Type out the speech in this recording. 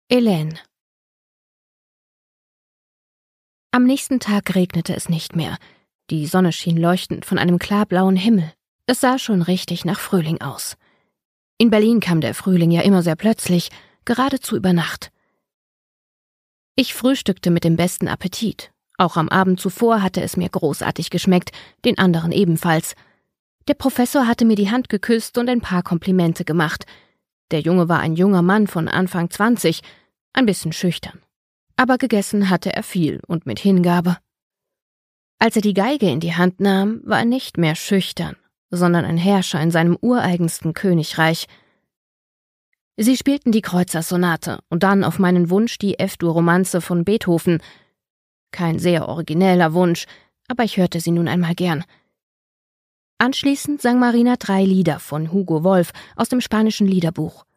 Hélène. Am nächsten Tag regnete es nicht mehr. Die Sonne schien leuchtend von einem klarblauen Himmel. Es sah schon richtig nach Frühling aus. In Berlin kam der Frühling ja immer sehr plötzlich, geradezu über Nacht. Ich frühstückte mit dem besten Appetit. Auch am Abend zuvor hatte es mir großartig geschmeckt, den anderen ebenfalls. Der Professor hatte mir die Hand geküsst und ein paar Komplimente gemacht. Der Junge war ein junger Mann von Anfang 20, ein bisschen schüchtern. Aber gegessen hatte er viel und mit Hingabe. Als er die Geige in die Hand nahm, war er nicht mehr schüchtern, sondern ein Herrscher in seinem ureigensten Königreich. Sie spielten die Kreutzer-Sonate und dann auf meinen Wunsch die F-Dur-Romanze von Beethoven. Kein sehr origineller Wunsch, aber ich hörte sie nun einmal gern. Anschließend sang Marina 3 Lieder von Hugo Wolf aus dem spanischen Liederbuch.